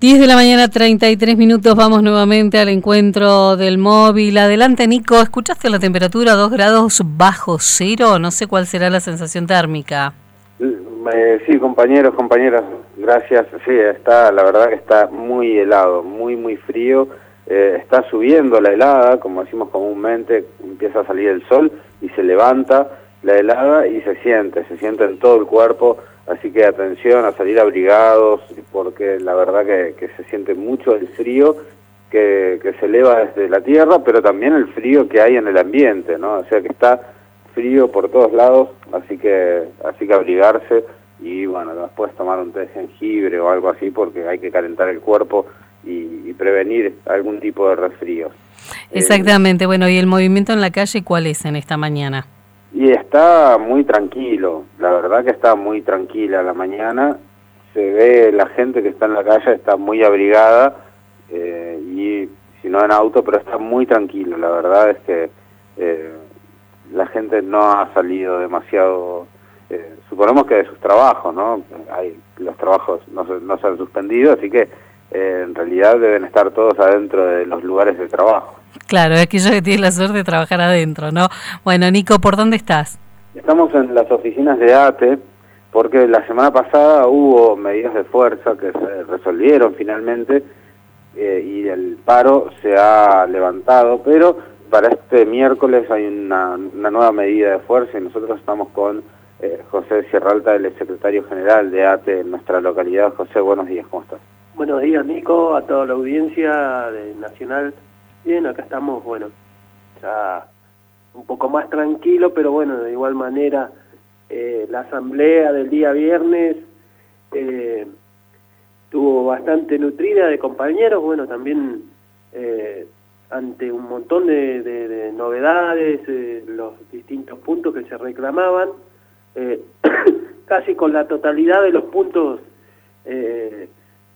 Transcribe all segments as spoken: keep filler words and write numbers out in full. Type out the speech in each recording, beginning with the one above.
diez de la mañana, treinta y tres minutos, vamos nuevamente al encuentro del móvil. Adelante, Nico, ¿escuchaste la temperatura? dos grados bajo cero, no sé cuál será la sensación térmica. Eh, sí, compañeros, compañeras, gracias. Sí, está, la verdad que está muy helado, muy, muy frío. Eh, está subiendo la helada, como decimos comúnmente, empieza a salir el sol y se levanta la helada y se siente, se siente en todo el cuerpo. Así que atención a salir abrigados, porque la verdad que, que se siente mucho el frío que, que se eleva desde la tierra, pero también el frío que hay en el ambiente, ¿no? O sea que está frío por todos lados, así que así que abrigarse y bueno, después tomar un té de jengibre o algo así, porque hay que calentar el cuerpo y, y prevenir algún tipo de resfríos. Exactamente, eh, bueno, ¿y el movimiento en la calle cuál es en esta mañana? Y está muy tranquilo, la verdad que está muy tranquila la mañana, se ve la gente que está en la calle, está muy abrigada, eh, y si no en auto, pero está muy tranquilo, la verdad es que eh, la gente no ha salido demasiado, eh, suponemos que de sus trabajos, ¿no? Hay, los trabajos no se, no se han suspendido, así que eh, en realidad deben estar todos adentro de los lugares de trabajo. Claro, es que yo que tiene la suerte de trabajar adentro, ¿no? Bueno, Nico, ¿por dónde estás? Estamos en las oficinas de A T E, porque la semana pasada hubo medidas de fuerza que se resolvieron finalmente, eh, y el paro se ha levantado, pero para este miércoles hay una, una nueva medida de fuerza y nosotros estamos con eh, José Sierralta, el secretario general de A T E en nuestra localidad. José, buenos días, ¿cómo estás? Buenos días, Nico, a toda la audiencia de Nacional. Bien, acá estamos, bueno, ya un poco más tranquilo, pero bueno, de igual manera, eh, la asamblea del día viernes eh, estuvo bastante nutrida de compañeros, bueno, también eh, ante un montón de, de, de novedades, eh, los distintos puntos que se reclamaban, eh, casi con la totalidad de los puntos eh,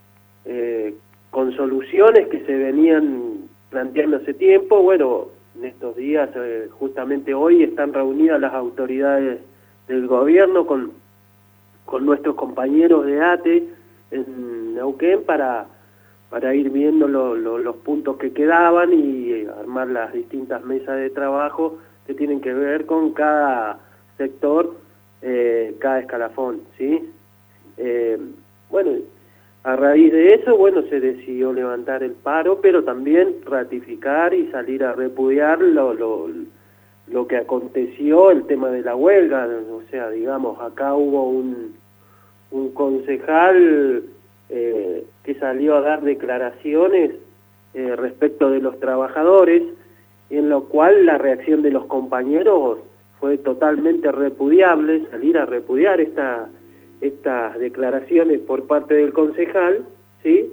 eh, con soluciones que se venían planteando hace tiempo. Bueno, en estos días, eh, justamente hoy, están reunidas las autoridades del gobierno con, con nuestros compañeros de A T E en Neuquén para, para ir viendo lo, lo, los puntos que quedaban y armar las distintas mesas de trabajo que tienen que ver con cada sector, eh, cada escalafón, ¿sí? Eh, bueno, a raíz de eso, bueno, se decidió levantar el paro, pero también ratificar y salir a repudiar lo, lo, lo que aconteció, el tema de la huelga. O sea, digamos, acá hubo un, un concejal eh, que salió a dar declaraciones eh, respecto de los trabajadores, en lo cual la reacción de los compañeros fue totalmente repudiable, salir a repudiar esta... estas declaraciones por parte del concejal, ¿sí?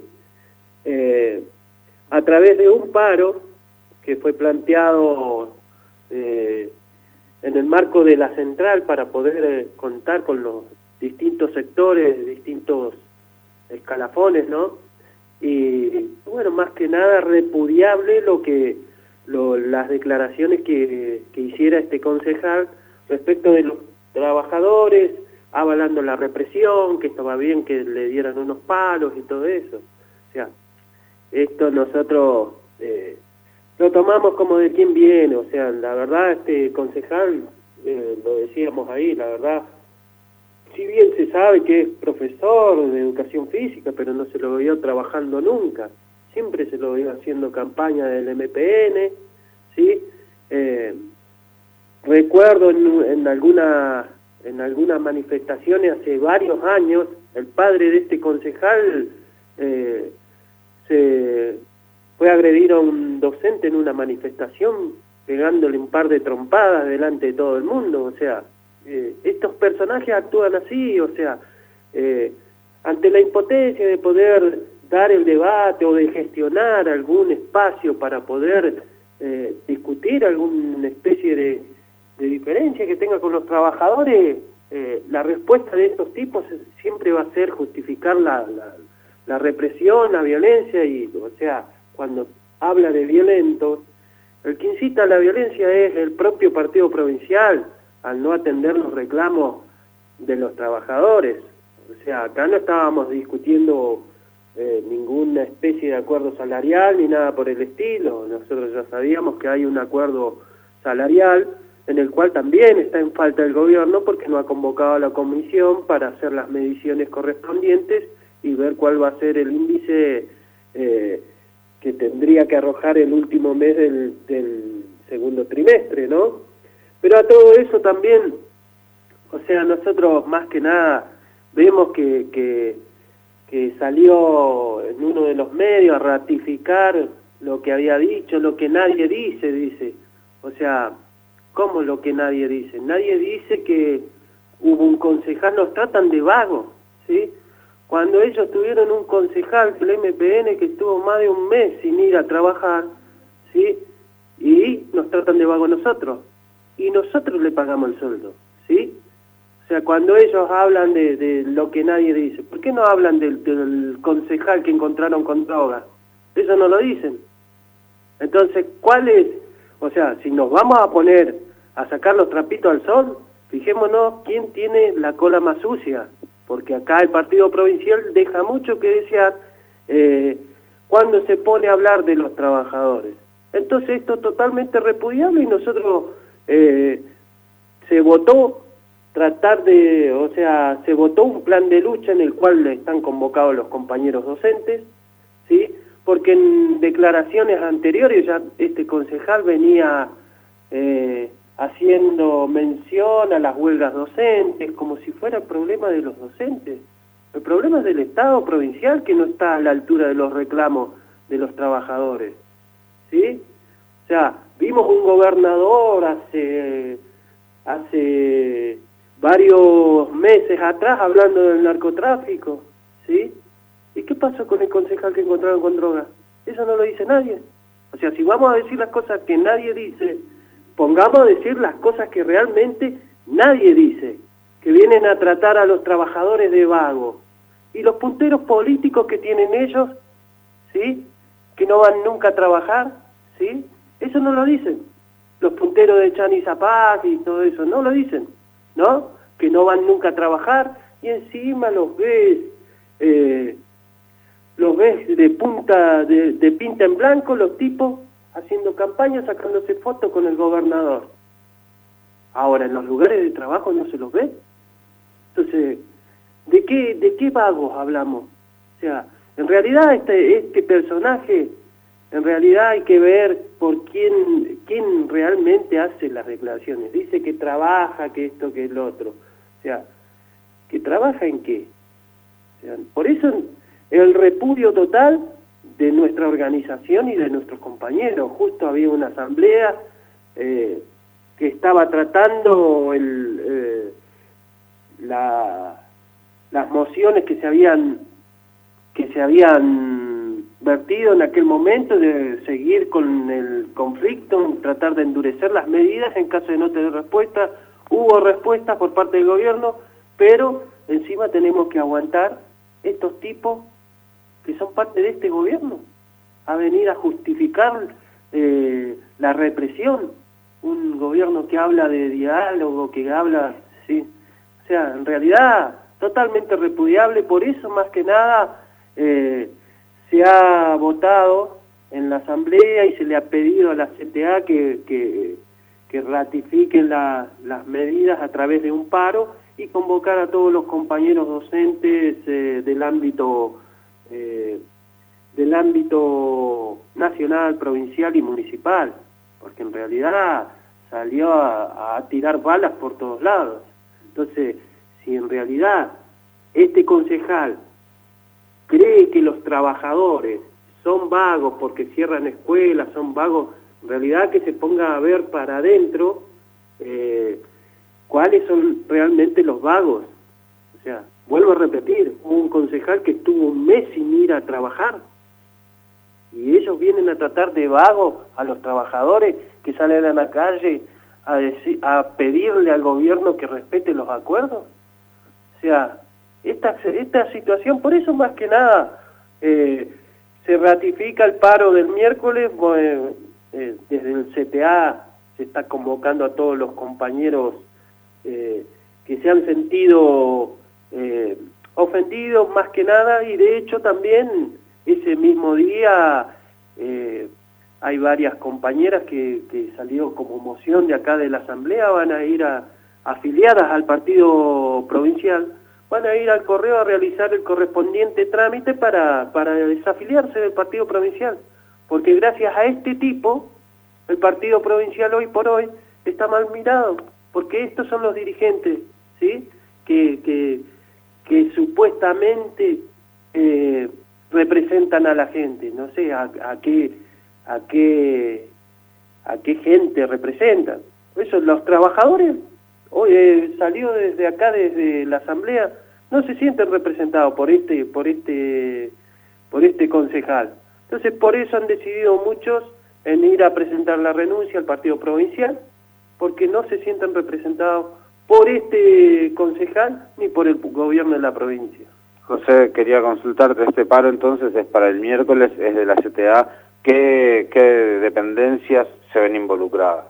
Eh, a través de un paro que fue planteado eh, en el marco de la central para poder eh, contar con los distintos sectores, distintos escalafones, ¿no? Y bueno, más que nada repudiable lo que lo, las declaraciones que, que hiciera este concejal respecto de los trabajadores, avalando la represión, que estaba bien que le dieran unos palos y todo eso. O sea, esto nosotros eh, lo tomamos como de quién viene. O sea, la verdad, este concejal, eh, lo decíamos ahí, la verdad, si bien se sabe que es profesor de educación física, pero no se lo vio trabajando nunca. Siempre se lo vio haciendo campaña del M P N, ¿sí? Eh, recuerdo en, en alguna... en algunas manifestaciones hace varios años, el padre de este concejal eh, se fue a agredir a un docente en una manifestación, pegándole un par de trompadas delante de todo el mundo. O sea, eh, estos personajes actúan así, o sea, eh, ante la impotencia de poder dar el debate o de gestionar algún espacio para poder eh, discutir alguna especie de de diferencia que tenga con los trabajadores, eh, la respuesta de estos tipos siempre va a ser justificar la, la, la represión, la violencia, y o sea, cuando habla de violentos, el que incita a la violencia es el propio partido provincial, al no atender los reclamos de los trabajadores. O sea, acá no estábamos discutiendo eh, ninguna especie de acuerdo salarial ni nada por el estilo. Nosotros ya sabíamos que hay un acuerdo salarial en el cual también está en falta el gobierno porque no ha convocado a la comisión para hacer las mediciones correspondientes y ver cuál va a ser el índice eh, que tendría que arrojar el último mes del, del segundo trimestre, ¿no? Pero a todo eso también, o sea, nosotros más que nada vemos que, que, que salió en uno de los medios a ratificar lo que había dicho, lo que nadie dice, dice, o sea... ¿Cómo lo que nadie dice? Nadie dice que hubo un concejal, nos tratan de vagos, ¿sí? Cuando ellos tuvieron un concejal del M P N que estuvo más de un mes sin ir a trabajar, ¿sí? Y nos tratan de vagos nosotros, y nosotros le pagamos el sueldo, ¿sí? O sea, cuando ellos hablan de, de lo que nadie dice, ¿por qué no hablan del, del concejal que encontraron con droga? Eso no lo dicen. Entonces, ¿cuál es? O sea, si nos vamos a poner a sacar los trapitos al sol, fijémonos quién tiene la cola más sucia, porque acá el partido provincial deja mucho que desear eh, cuando se pone a hablar de los trabajadores. Entonces esto es totalmente repudiable y nosotros eh, se votó tratar de, o sea, se votó un plan de lucha en el cual están convocados los compañeros docentes, ¿sí? Porque en declaraciones anteriores ya este concejal venía eh, haciendo mención a las huelgas docentes, como si fuera el problema de los docentes. El problema es del Estado provincial que no está a la altura de los reclamos de los trabajadores, ¿sí? O sea, vimos un gobernador hace, hace varios meses atrás hablando del narcotráfico, ¿sí? ¿Y qué pasó con el concejal que encontraron con droga? Eso no lo dice nadie. O sea, si vamos a decir las cosas que nadie dice, pongamos a decir las cosas que realmente nadie dice, que vienen a tratar a los trabajadores de vagos. Y los punteros políticos que tienen ellos, ¿sí? Que no van nunca a trabajar, ¿sí? Eso no lo dicen. Los punteros de Chani Zapag y todo eso, no lo dicen, ¿no? Que no van nunca a trabajar y encima los ves... Eh, los ves de punta, de, de pinta en blanco, los tipos haciendo campaña, sacándose fotos con el gobernador. Ahora, en los lugares de trabajo no se los ve. Entonces, ¿de qué, de qué vagos hablamos? O sea, en realidad este, este personaje, en realidad hay que ver por quién, quién realmente hace las declaraciones. Dice que trabaja, que esto, que el otro. O sea, ¿que trabaja en qué? O sea, por eso... el repudio total de nuestra organización y de nuestros compañeros. Justo había una asamblea eh, que estaba tratando el, eh, la, las mociones que se habían que se habían vertido en aquel momento de seguir con el conflicto, tratar de endurecer las medidas en caso de no tener respuesta. Hubo respuesta por parte del gobierno, pero encima tenemos que aguantar estos tipos que son parte de este gobierno, a venir a justificar eh, la represión, un gobierno que habla de diálogo, que habla, sí, o sea, en realidad totalmente repudiable. Por eso más que nada eh, se ha votado en la asamblea y se le ha pedido a la C T A que, que, que ratifiquen la, las medidas a través de un paro y convocar a todos los compañeros docentes eh, del ámbito Eh, del ámbito nacional, provincial y municipal, porque en realidad salió a, a tirar balas por todos lados. Entonces, si en realidad este concejal cree que los trabajadores son vagos porque cierran escuelas, son vagos, en realidad que se ponga a ver para adentro eh, cuáles son realmente los vagos. O sea, vuelvo a repetir, un concejal que estuvo un mes sin ir a trabajar y ellos vienen a tratar de vagos a los trabajadores que salen a la calle a, decir, a pedirle al gobierno que respete los acuerdos. O sea, esta, esta situación, por eso más que nada eh, se ratifica el paro del miércoles, eh, eh, desde el C T A se está convocando a todos los compañeros eh, que se han sentido... Eh, ofendidos más que nada, y de hecho también ese mismo día eh, hay varias compañeras que, que salieron como moción de acá de la Asamblea, van a ir a, afiliadas al partido provincial, van a ir al correo a realizar el correspondiente trámite para, para desafiliarse del partido provincial, porque gracias a este tipo, el partido provincial hoy por hoy está mal mirado, porque estos son los dirigentes, ¿sí?, que, que, que supuestamente eh, representan a la gente, no sé a, a qué a qué a qué gente representan. Eso, los trabajadores, hoy eh, salió desde acá, desde la Asamblea, no se sienten representados por este, por este, por este concejal. Entonces, por eso han decidido muchos en ir a presentar la renuncia al partido provincial, porque no se sienten representados por este concejal ni por el gobierno de la provincia. José, quería consultarte, este paro entonces es para el miércoles, es de la C T A, ¿qué, qué dependencias se ven involucradas?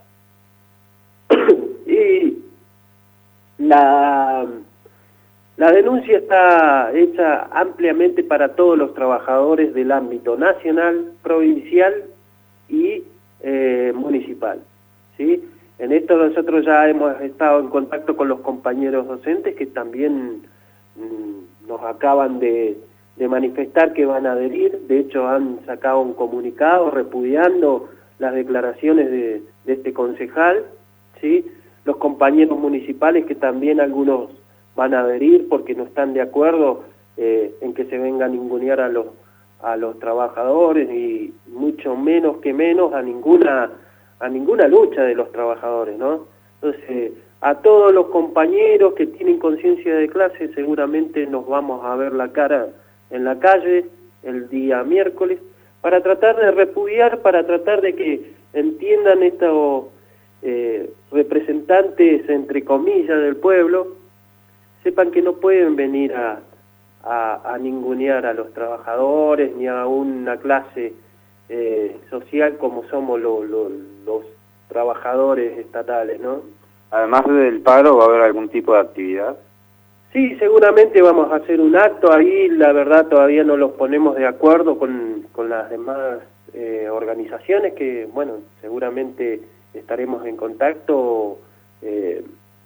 Y la, la denuncia está hecha ampliamente para todos los trabajadores del ámbito nacional, provincial y eh, municipal, ¿sí? En esto nosotros ya hemos estado en contacto con los compañeros docentes que también mmm, nos acaban de, de manifestar que van a adherir. De hecho han sacado un comunicado repudiando las declaraciones de, de este concejal, ¿sí? Los compañeros municipales que también algunos van a adherir porque no están de acuerdo eh, en que se venga a ningunear a los, a los trabajadores y mucho menos que menos a ninguna... a ninguna lucha de los trabajadores, ¿no? Entonces, a todos los compañeros que tienen conciencia de clase, seguramente nos vamos a ver la cara en la calle el día miércoles, para tratar de repudiar, para tratar de que entiendan estos eh, representantes, entre comillas, del pueblo, sepan que no pueden venir a, a, a ningunear a los trabajadores, ni a una clase Eh, social como somos lo, lo, los trabajadores estatales, ¿no? Además del paro, ¿va a haber algún tipo de actividad? Sí, seguramente vamos a hacer un acto ahí, la verdad todavía no los ponemos de acuerdo con, con las demás eh, organizaciones que, bueno, seguramente estaremos en contacto eh,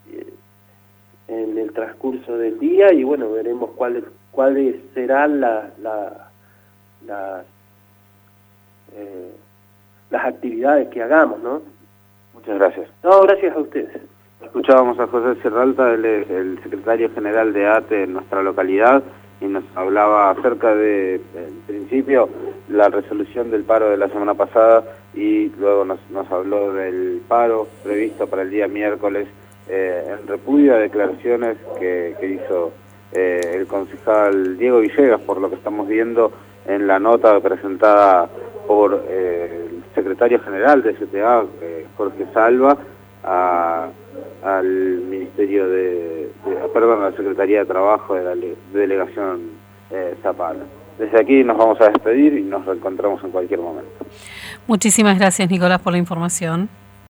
en el transcurso del día y bueno, veremos cuáles cuáles serán las la, la, Eh, las actividades que hagamos, ¿no? Muchas gracias. No, gracias a ustedes. Escuchábamos a José Serralta, él es el secretario general de A T E en nuestra localidad, y nos hablaba acerca de, en principio, la resolución del paro de la semana pasada, y luego nos, nos habló del paro previsto para el día miércoles, eh, en repudio a declaraciones que, que hizo eh, el concejal Diego Villegas, por lo que estamos viendo en la nota presentada por eh, el secretario general de C T A, eh, Jorge Salva, a, al Ministerio de, de, perdón, a la Secretaría de Trabajo de la de Delegación eh, Zapala. Desde aquí nos vamos a despedir y nos reencontramos en cualquier momento. Muchísimas gracias, Nicolás, por la información.